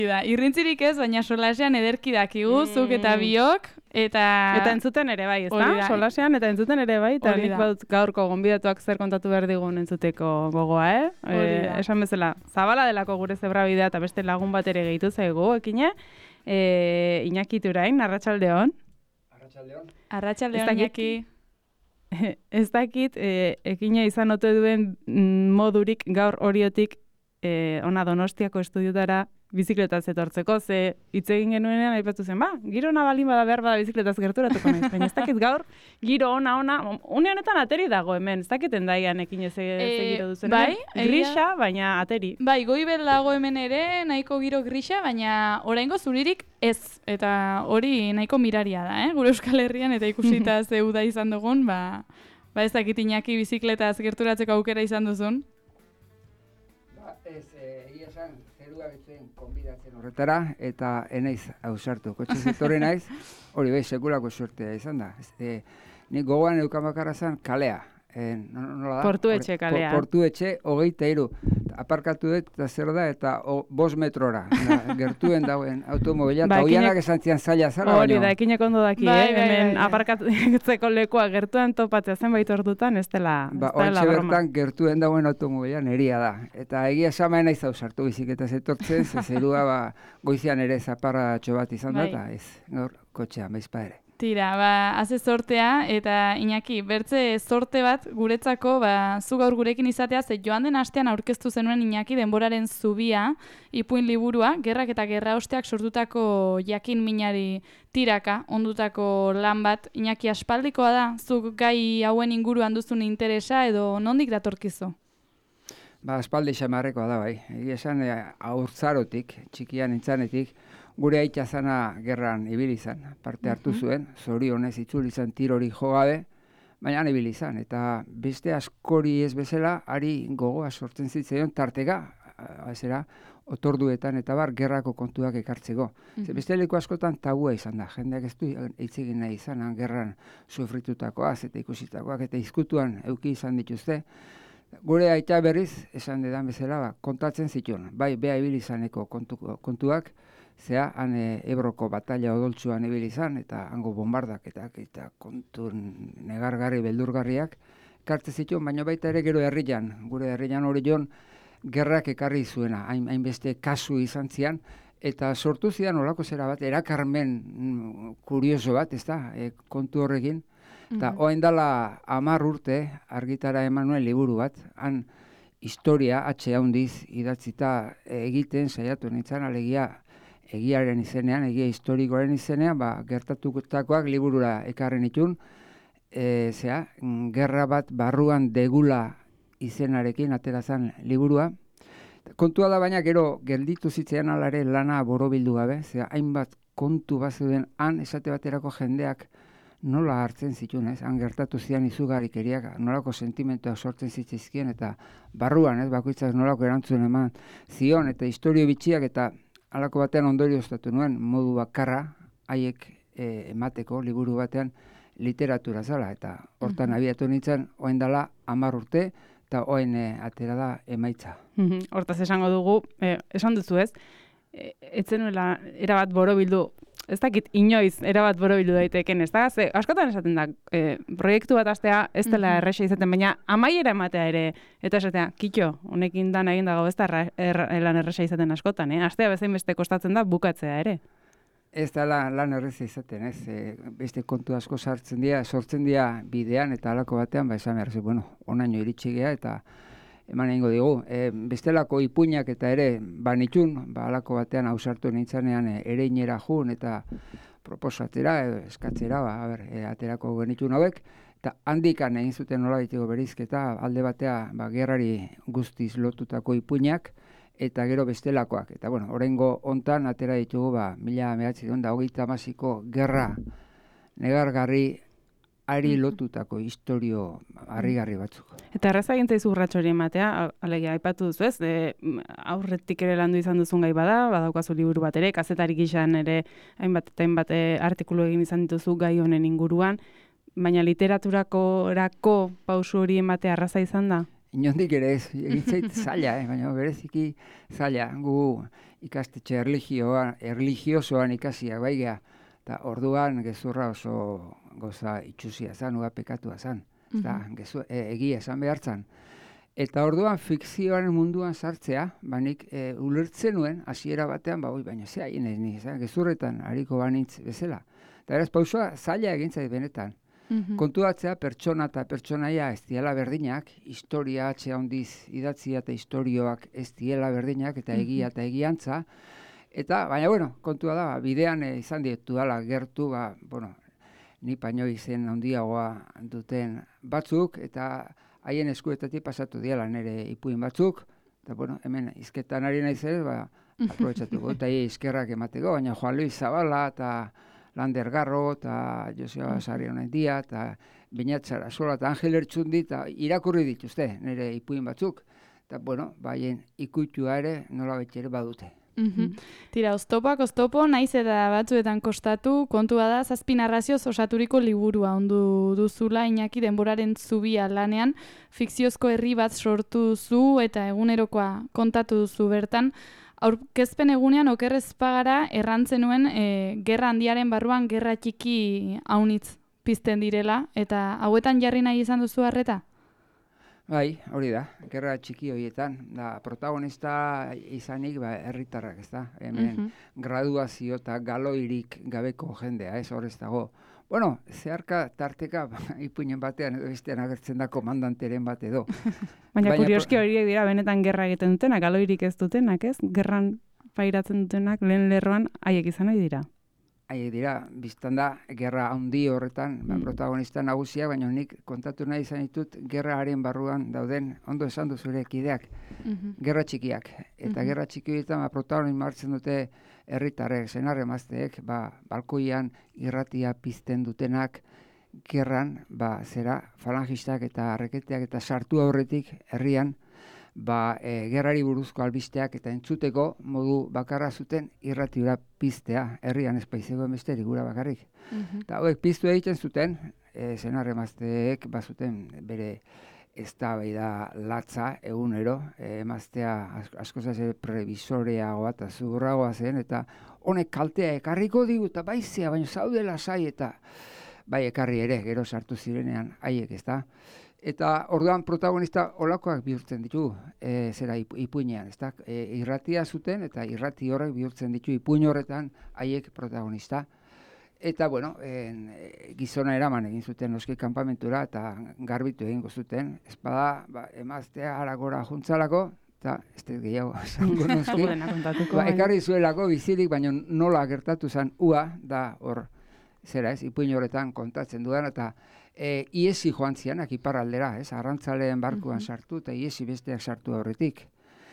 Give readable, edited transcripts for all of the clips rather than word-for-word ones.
Irrintzirik ez, baina solasean ederki dakigu, zuk eta biok, Eta entzuten ere bai, ezta? Solasean eta entzuten ere bai, eta nik badut gaurko gonbidatuak zer kontatu behar digun entzuteko gogoa, esan bezala, zabala delako gure zebrabidea eta beste lagun bat ere gehitu zaigu, ekine, Iñaki Turain, arratsaldeon. Arratsaldeon, Iñaki. Ez dakit, ekina izan ote duen modurik gaur oriotik ona Donostiako estudiotara bizikletaz etortzeko, ze hitz egin genuenean aipatu zen, giro ona balin bada behar bada bizikletaz gerturatuko naiz, baina ez dakit gaur giro ona, une honetan ateri dago hemen, ez dakit endaian ekin ez giro duzen, bai, grisa, baina ateri. Bai, goibel dago hemen ere, nahiko giro grisa, baina oraingo zuririk ez, eta hori nahiko miraria da, gure Euskal Herrian, eta ikusita zeuda izan dugun, ez dakit Iñaki bizikletaz gerturatzeko aukera izan duzun. Egia esan, zerua betzen konbidatzen horretara, eta enaiz ausartu. Kotxez etorri naiz, hori bai, sekulako suertea izan da. Nik gogoan eukamakara zen kalea. Portuetxe kalea. Portuetxe, 23. Aparkatu dut, eta zer da, eta 5 metrora. Gertuen dauen automobila, eta hoianak esan zian zaila zara. Hori da, ekinek ondo daki, hemen aparkatzeko lekua gertuen topatzea zenbait ordutan, ez dela broma. Hortxe bertan, gertuen dauen automobila neria da. Eta egia sama naiz ausartu biziketaz etortzen, zerua goizian ere zaparratxo bat izan da, eta ez, gaur kotxean, baizpa ere. Tira, haze sortea, eta Iñaki, bertze sorte bat guretzako, zu gaur gurekin izatea, ze joan den astean aurkeztu zenuen Iñaki denboraren zubia, ipuin liburua, gerrak eta gerra osteak sortutako jakin minari tiraka, ondutako lan bat, Iñaki aspaldikoa da, zuk gai hauen inguruan duzun interesa, edo nondik datorkizu? Aspaldi xamarrekoa da, bai. Egia esan, haurtzarotik, txikian intzanetik, gure aita zana gerran ibili izan, parte hartu zuen, zorionez itzuli izan tirori jogabe, baina ibili izan, eta beste askori ez bezala, ari gogoa sortzen zitzaion tarteka, otorduetan eta gerrako kontuak ekartzeko. Beste leku askotan tabua izan da, jendeak ez du hitz egin nahi izan, gerran sufritutakoaz eta ikusitakoak eta izkutuan euki izan dituzte. Gure aita berriz, esan dedan bezala, kontatzen zituen, bai, beha ibili izaneko kontuak, zea, han Ebroko batalla odoltsuan ibili izan, eta hango bombardak eta kontu negargarri, beldurgarriak, kartze zituen, baina baita ere gero herrian, gure herrian hori joan, gerrak ekarri zuena, hainbeste kasu izan zian, eta sortu zidan olako zera bat, erakarmen kurioso bat, ez da, kontu horrekin, eta oain dala 10 urte argitara eman nuen liburu bat, han historia, handiz idatzita egiten, saiatu nintzen, alegia, egiaren izenean, egia historikoaren izenean, gertatutakoak liburura ekarren itun, gerra bat barruan degula izenarekin aterazan liburua. Kontua da baina gero gelditu zitzean alare lana borobildu gabe, hainbat kontu bat zeuden han esate baterako jendeak nola hartzen zituen, han gertatu zian izugarrikeriak, nolako sentimentuak sortzen zitzizkien, eta barruan, bakoitzak nolako erantzun eman zion, eta historio bitxiak, eta halako batean ondorioztatu nuen, modu bakarra, haiek emateko, liburu batean, literatura zala, eta hortan abiatu nintzen, oain dela 10 urte, eta oain atera da emaitza. Hortaz esango dugu, esan duzu ez, etzenuela erabat borobildu, ez dakit inoiz erabat borobildu daiteken, ez da? Askotan esaten da, proiektu bat astea ez dela erresa izaten, baina amaiera ematea ere, eta esatea, kitxo, honekin dan egin dago ez da lan erresa izaten askotan, astea bezain beste kostatzen da bukatzea ere. Ez da lan erresa izaten, ez, beste kontu asko sortzen dira bidean eta halako batean, esan behar, onaino iritsi gea eta eman egingo digu. Bestelako ipuinak eta ere banitxun, halako batean ausartu nintzanean ereinera jun eta proposatera, eskatzera, aterako genitxun hauek, eta handikan egin zuten nola ditego berizketa, alde batea gerrari guztiz lotutako ipuinak, eta gero bestelakoak. Eta, oraingo hontan atera ditugu 1928ko gerra negargarri ari lotutako historio harrigarri batzuk. Eta erraza egin zaizu urrats hori ematea, alegia aipatu duzu ez, aurretik ere landu izan duzun gai badaukazu liburu bat ere, kazetari gizan ere hainbat artikulu egin izan dituzu gai honen inguruan, baina literaturako pausu hori ematea erraza izan da? inondik ere ez, egitzait zaila, baina bereziki zaila, gu ikastetxe erligiosoan ikasiak baigea, eta orduan gezurra oso goza itxusia zan, uga pekatua zan, egia esan behartzan. Eta orduan fikzioaren munduan sartzea, banik ulertzen nuen, hasiera batean, baina ze hain ez ni, gezurretan hariko banitz bezala. Eta beraz, pausua zaila egintzait benetan. Kontuatzea pertsona eta pertsonaia ez diela berdinak, historia atxe handiz idatzia eta historioak ez diela berdinak, eta egia eta egiantza. Eta, baina, kontua da, bidean izan dietu dala gertu, ni paino izen handiagoa duten batzuk, eta haien eskuetatik pasatu diela nire ipuin batzuk, eta, hemen izketan ari nahi zer, aprobetsatuko, eta izkerrak emateko, baina Juan Luis Zabala, eta Lander Garro, eta Joseba Sarrion Endia, eta Beñatzara Sola, eta Angel Ertxundi, eta irakurri dituzte nire ipuin batzuk, eta, baien ikutua ere nola betxere badute. Tira, oztopo, naiz eta batzuetan kostatu, kontua da, 7 narrazioz osaturiko liburua ondu duzula, Iñaki denboraren zubia lanean, fikziozko herri bat sortu duzu eta egunerokoa kontatu duzu bertan. Aurkezpen egunean okerrez pagara errantzen nuen gerra handiaren barruan gerra txiki haunitz pizten direla, eta hauetan jarri nahi izan duzu harreta? Bai, hori da, gerra txiki horietan, da protagonista izanik herritarrak, ez da, hemen graduazio eta galoirik gabeko jendea, ez horrez dago. Zeharka tarteka ipuinen batean edo bestean agertzen da komandanteren bat edo. Baina kurioski horiek dira benetan gerra egiten dutenak, galoirik ez dutenak, ez? Gerran pairatzen dutenak lehen lerroan haiek izan nahi dira. Haiek dira, biztan da, gerra handi horretan, protagonista nagusiak, baina nik kontatu nahi izan ditut gerraren barruan dauden, ondo esan duzure kideak, gerra txikiak. Eta gerra txiki horietan protagonismo hartzen dute herritarrek, senar emazteek, balkoian irratia pizten dutenak, gerran, falangistak eta arreketeak eta sartu aurretik herrian, gerrari buruzko albisteak eta entzuteko modu bakarra zuten irratiura piztea, herrian espaizeko emesterik gura bakarrik. Eta hauek piztu egiten zuten, senar emazteek bazuten bere eztabaida latza egunero, emaztea askoz prebisoreagoa eta zurragoa zen, eta honek kaltea ekarriko digu, eta baizea, baina zaude lasai, eta bai ekarri ere, gero sartu zirenean haiek, ez da. Eta orduan protagonista olakoak bihurtzen ditu, ipuinean, ez da, irratia zuten, eta irrati horrek bihurtzen ditu ipuin horretan haiek protagonista. Eta, gizona eraman egin zuten noski kanpamentura, eta garbitu egingo zuten, espada, emaztea haragora juntzalako, eta ez dut gehiago esango noski, ekarri zuelako bizirik, baina nola gertatu zen da hor, ipuin horretan kontatzen dudan, eta iesi joan zianak iparraldera, arrantzaleen barkuan sartu, eta iesi besteak sartu horretik.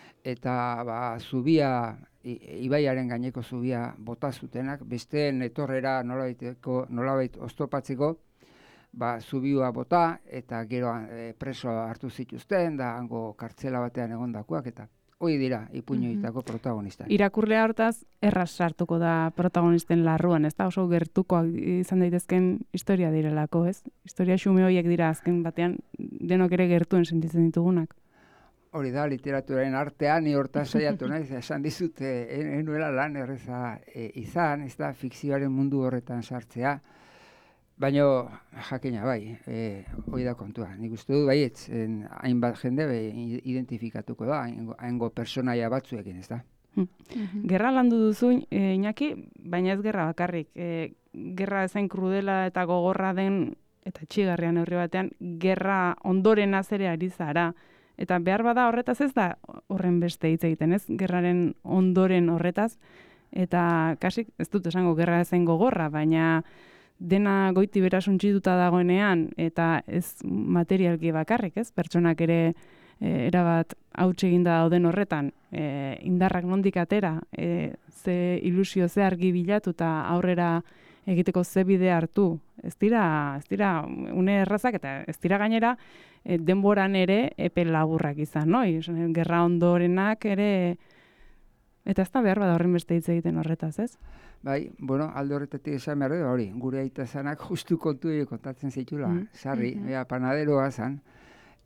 Eta zubia, ibaiaren gaineko zubia bota zutenak, besteen etorrera nolabait oztopatzeko, zubioa bota, eta gero preso hartu zituzten, da hango kartzela batean egondakoak, eta hoi dira ipuinoitako protagonistak. Irakurlea hortaz, erraz sartuko da protagonisten larruan, ez da? Oso gertukoak izan daitezken historia direlako, ez? Historia xume horiek dira azken batean denok ere gertuen sentitzen ditugunak. Hori da, literaturaren artean, ni hortaz saiatu naiz, esan dizut, enuela lan erreza izan, ez da, fikzioaren mundu horretan sartzea, baina jakina bai, hori da kontua. Nik uste dut baietz, hainbat jende identifikatuko da, haingo personaia batzuekin, ez da. Gerra landu duzu, Iñaki, baina ez gerra bakarrik. Gerra ezain krudela eta gogorra den, eta txigarrian neurri batean, gerra ondoren azere ari zara. Eta behar bada horretaz ez da horren beste hitz egiten, ez? Gerraren ondoren horretaz. Eta kasik, ez dut esango gerra ezain gogorra, baina dena goiti bera suntsituta dagoenean, eta ez materialki bakarrik, ez? Pertsonak ere erabat hauts eginda dauden horretan, indarrak nondik atera, ze ilusio, ze argi bilatu eta aurrera egiteko ze bide hartu. Ez dira une errazak eta ez dira gainera denboran ere epe laburrak izan, no? Gerra ondorenak ere, eta ez da behar bada horren beste hitz egiten horretaz, ez? Bai, alde horretatik esan behar du, hori, gure aita zanak justu kontu kontatzen zitula, sarri, panaderoa zan,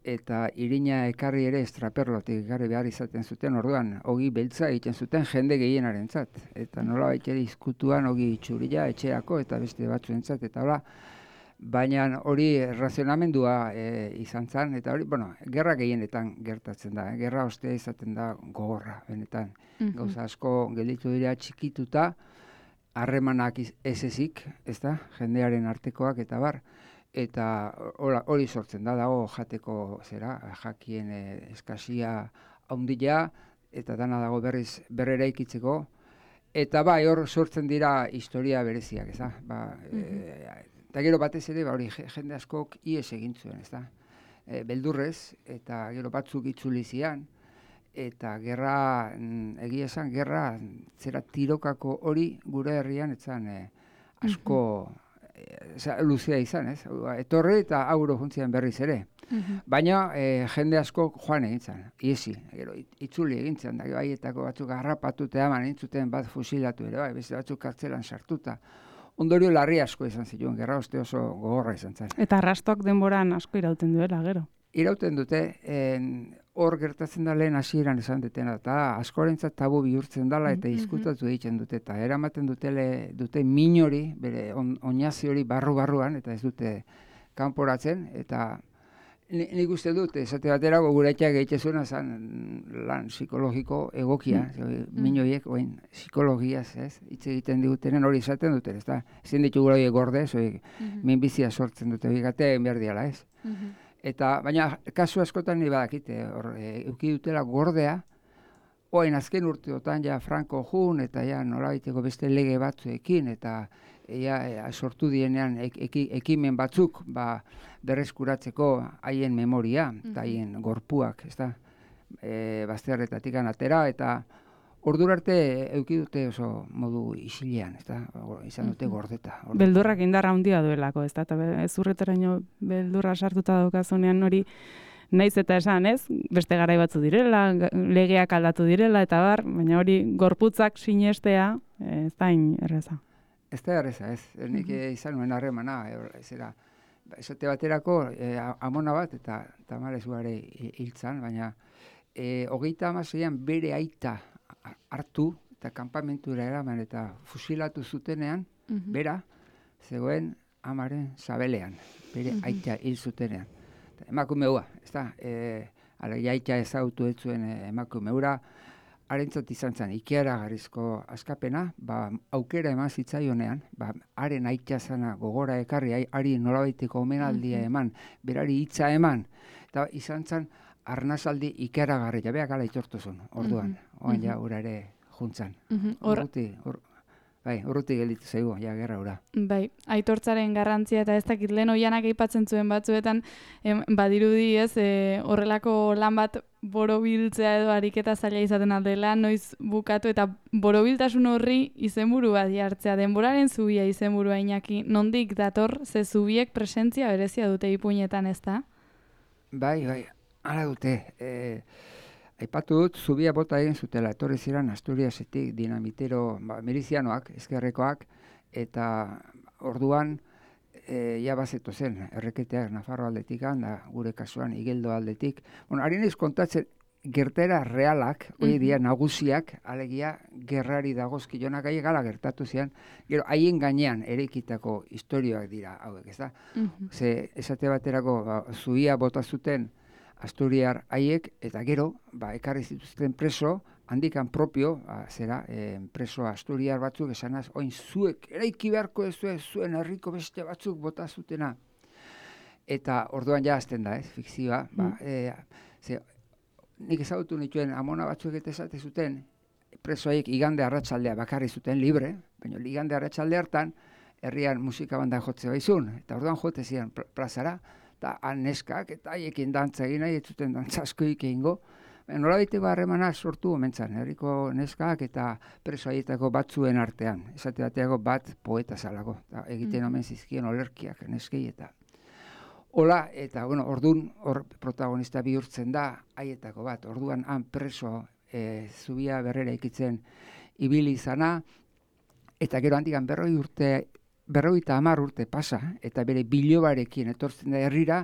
eta irina ekarri ere estraperlotik ekarri behar izaten zuten, orduan, ogi beltza egiten zuten jende gehienarentzat. Eta nola baita izkutuan ogi itxuria, etxeako eta beste batzuentzat, eta hola, baina hori razionamendua izan zen, eta hori, gerra gehienetan gertatzen da, gerra ostea izaten da gogorra, benetan. Gauza asko gelditu dira txikituta, harremanak ez ezik, ezta, jendearen artekoak eta bar, eta hori sortzen dago jateko jakien eskasia handia, eta dana dago berriz berrera ikitzeko, eta bai hor sortzen dira historia bereziak, ezta, eta gero batez ere, hori jende askok ies egin zuen, ezta, beldurrez, eta gero batzuk itzuli zian, eta gerra, egia esan, gerra zera tirokako hori gure herrian, etzan asko luzea izan, ez? Etorri eta auro juntzian berriz ere. Baina jende asko joan egin zen, iesi, gero itzuli egin zen, da haietako batzuk harrapatu eta eman entzuten bat fusilatu ere, bai, beste batzuk kartzelan sartuta. Ondorio larri asko izan zituen, gerra oste oso gogorra izan zen. Eta arrastoak denboran asko irauten duela, gero? Irauten dute, hor gertatzen da lehen hasieran esan dutena, eta askorentzat tabu bihurtzen dela eta izkutatu egiten dute, eta eramaten dute min hori, bere oinazi hori barru-barruan, eta ez dute kanporatzen, eta nik uste dut, esate batera goguratiak egitezuena zen lan psikologiko egokia, min horiek, psikologiaz, ez, hitz egiten digutenen hori esaten duten, ez da, ezin ditugu horiek gorde, minbizia sortzen dute, bigate egin behar diala, ez. Eta, baina, kasu askotan ni badakite, euki dutela gordea, oain azken urteotan ja Franco jun, eta ja nolabaiteko beste lege batzuekin, eta sortu dienean ekimen batzuk berreskuratzeko haien memoria, eta haien gorpuak, ez da, bazterretatik atera, eta ordura arte euki dute oso modu isilean, ez da, izan dute gordeta. Beldurrak indarra handia duelako, ez da, eta ezurretaraino beldurra sartuta daukazunean hori, naiz eta esan, ez, beste garai batzu direla, legeak aldatu direla, eta bar, baina hori gorputzak sinestea, ez da erreza. Ez da erreza, ez, nik izan nuen harremana, esate baterako amona bat, eta tamalez guare hiltzan, baina 36an bere aita hartu eta kanpamentura eraman eta fusilatu zutenean, bera, zegoen amaren sabelean, bere aita hil zutenean. Emakumeua, ez da, aita ezautu ez zuen emakumeura, harentzat izan zen ikeragarrizko askapena, aukera eman zitzaionean, haren aita zana gogora ekarri, hari nolabaiteko omenaldia eman, berari hitza eman, eta izan zen arnazaldi ikeragarria, beak ala itortuzun, orduan, oan ja ura ere juntzan. Urruti gelditu zaigu, ja, gerra ura. Bai, aitortzaren garrantzia eta ez dakit lehen oianak aipatzen zuen batzuetan, badirudi ez, horrelako lan bat borobiltzea edo ariketa zaila izaten aldela, noiz bukatu eta borobiltasun horri izenburu bat jartzea, denboraren zubia izenburua Iñaki, nondik dator, ze zubiek presentzia berezia dute ipuinetan, ez da? Bai, hala dute, aipatu dut, zubia bota egin zutela, etorri ziren Asturiasetik dinamitero milizianoak, ezkerrekoak, eta orduan ja bazeto zen, erreketeak Nafarro aldetik, da gure kasuan Igeldo aldetik. Harin ez kontatzen gertera realak, hori dira nagusiak, alegia gerrari dagozkionak aie gala gertatu zian, gero haien gainean erekitako historioak dira hauek, ez da? Ze esate baterako zubia bota zuten Asturiar haiek, eta gero, ekarri zituzten preso, handikan propio, preso Asturiar batzuk esanaz, oin zuek, eraiki beharko ez zuen herriko beste batzuk bota zutena. Eta orduan ja azten da, fikzioa. Nik ezagutu nituen amona batzuk eta esate zuten, preso haiek igande arratsaldea bakarri zuten libre, baina igande arratsalde hartan, herrian musika banda jotze baizun, eta orduan jote ziren plazara, eta neskak eta haiekin dantza egin nahi, ez zuten dantza askoik egingo. Nolabaiteko harremana sortu omentzan, herriko neskak eta preso haietako batzuen artean. Esate bateako bat poeta zalako, egiten omen zizkien olerkiak neskei eta. Hola, eta orduan hor protagonista bihurtzen da haietako bat. Orduan han preso zubia berrera ikitzen ibili izana, eta gero handikan 50 urte pasa, eta bere bilobarekin etortzen da herrira,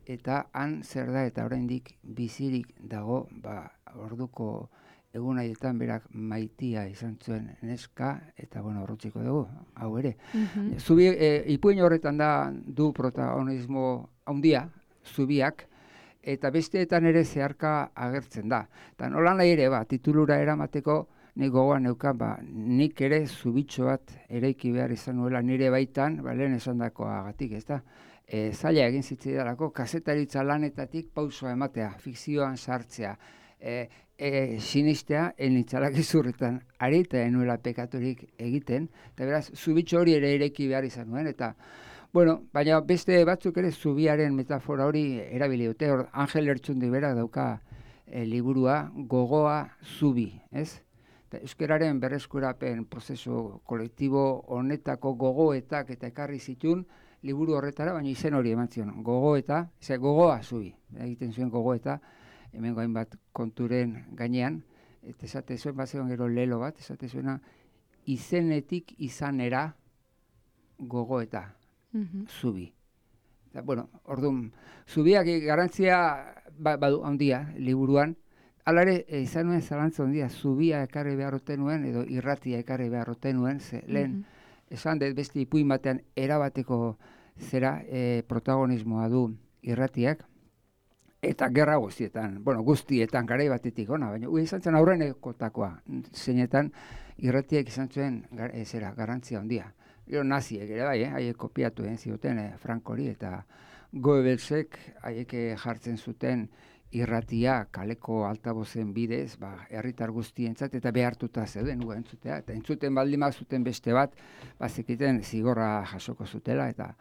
eta han zer da eta oraindik bizirik dago, orduko egun haietan berak Maitia izan zuen neska, eta horrutziko dugu, hau ere. Zubi, ipuin horretan du protagonismo handia, zubiak, eta besteetan ere zeharka agertzen da. Eta nola nahi ere, titulura eramateko, nik gogoan neukan, nik ere zubitxo bat eraiki behar izan nuela nire baitan, lehen esan dakoagatik, ez da? Zaila egin zitzaidalako, kazetaritza lanetatik pausoa ematea, fikzioan sartzea, sinistea, enitzalak izurretan, ari eta enuela pekaturik egiten, eta beraz, zubitxo hori ere eraiki behar izan nuen, eta baina beste batzuk ere zubiaren metafora hori erabili dute. Angel Lertxundi berak dauka liburua Gogoa Zubi, ez? Euskararen berreskurapen prozesu kolektibo honetako gogoetak eta ekarri zituen liburu horretara, baina izen hori eman zion. Gogoeta, Gogoa Zubi, egiten zuen gogoeta, hemen hainbat konturen gainean, eta esate zuen, bazegoen gero lelo bat, esate zuena, izenetik izanera gogoeta. Zubi. Orduan, zubiak garantzia badu handia liburuan, hala ere, izan nuen zalantza handia, zubia ekarri beharroten nuen, edo irratia ekarri beharroten nuen, lehen, esan dut beste ipuin batean erabateko protagonismoa du irratiak, eta gerra guztietan, guztietan garai batetik ona, baina izan zen aurrenekotakoa, zeinetan irratiak izan zuen garantzia handia. Naziek ere bai, haiek kopiatu zioten Frankori eta Goebbelsek haiek jartzen zuten irratia kaleko altabozen bidez, herritar guztientzat eta behartuta zeuden entzutea, eta entzuten baldin zuten beste bat, zekiten zigorra jasoko zutela, eta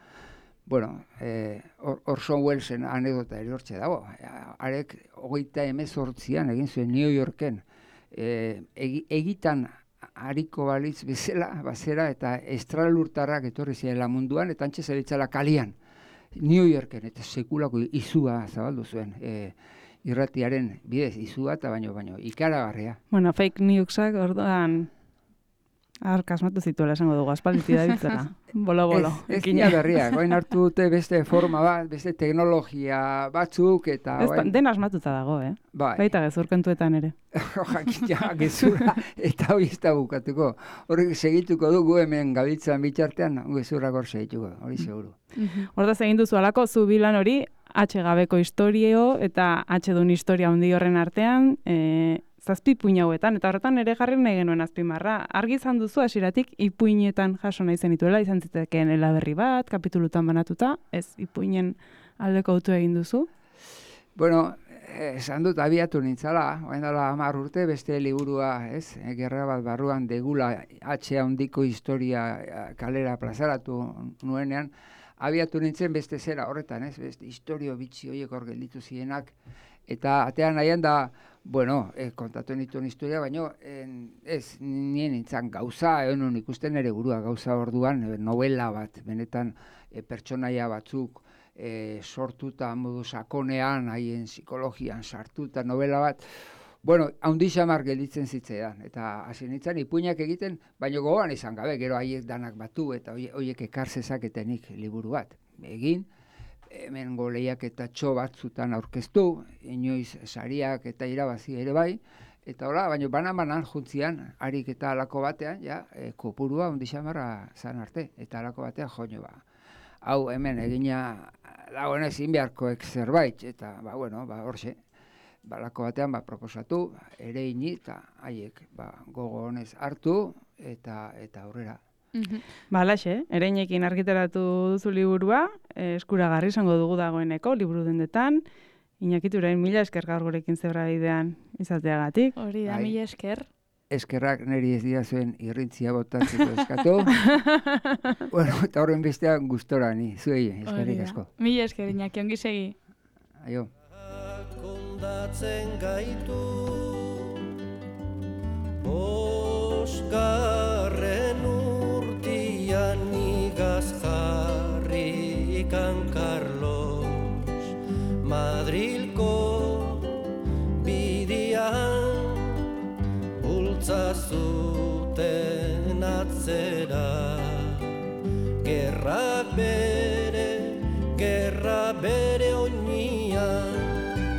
Orson Wellesen anekdota ere hortxe dago. Harek 38an egin zuen New Yorken egitan hariko balitz bezala, bazera, eta estralurtarrak etorri zirela munduan, eta antxe zeritzala kalian, New Yorken, eta sekulako izua zabaldu zuen, irratiaren bidez, izua eta baino, ikaragarria. Fake newsak orduan asmatu zituela esango dugu, aspalditi da bitzela. Bolo. Ez dira berriak, oin hartu dute beste forma bat, beste teknologia batzuk, eta... Den asmatuta dago, Baita gezurkentuetan ere. Jakitea, gezurra, eta hori ez da bukatuko. Horrek segituko dugu hemen gabiltzan bitxartean, gezurrak hor segituko, hori seguru. Hortaz egin duzu alako, zubilan hori, H-gabeko historio eta H-dun historia handi horren artean, zazpi ipuin hauetan, eta horretan ere jarri nahi genuen azpimarra. Argi izan duzu hasieratik ipuinetan jaso nahi zenituela, izan zitekeen elaberri bat, kapitulutan banatuta, ez ipuinen aldeko autu egin duzu? Esan dut abiatu nintzala, oain dela 10 urte, beste liburua, gerra bat barruan degula H handiko historia kalera plazaratu nuenean, abiatu nintzen beste zera horretan, beste historio bitxi horiek hor gelditu zirenak, eta atean nahian da, kontatu nituen historia, baina ez nien nintzen gauza, egon ikusten ere burua gauza orduan, novela bat, benetan pertsonaia batzuk sortuta modu sakonean, haien psikologian sartuta novela bat, haundi xamar gelditzen zitzaidan, eta hasi nintzen ipuinak egiten, baina gogoan izan gabe, gero haiek danak batu, eta horiek ekar zezaketenik liburu bat. Egin, hemen goleiak eta txo batzutan aurkeztu, inoiz sariak eta irabazi ere bai, eta hola, baina banan juntzian, harik eta alako batean, kopurua haundi xamarra zan arte, eta alako batean joño hau hemen egina dagoen ezin beharkoek zerbait, eta horxe, balako batean proposatu, ere ini, eta haiek gogo honez hartu, eta aurrera. Alaxe, ereinekin argiteratu duzu liburua, eskuragarri izango dugu dagoeneko, liburu dendetan, Iñaki Turain, mila esker gaur gurekin zebra bidean izateagatik. Hori da, mila esker. Eskerrak niri ez dira zuen irrintzia botatzeko eskatu. Eta horren bestean gustora ni, zuei, eskerrik asko. Mila esker, Iñaki, ongi segi. Aio. Kondatzen gaitu bosgarren urtian igaz jarrikan Carlos Madrilko bidian bultzazu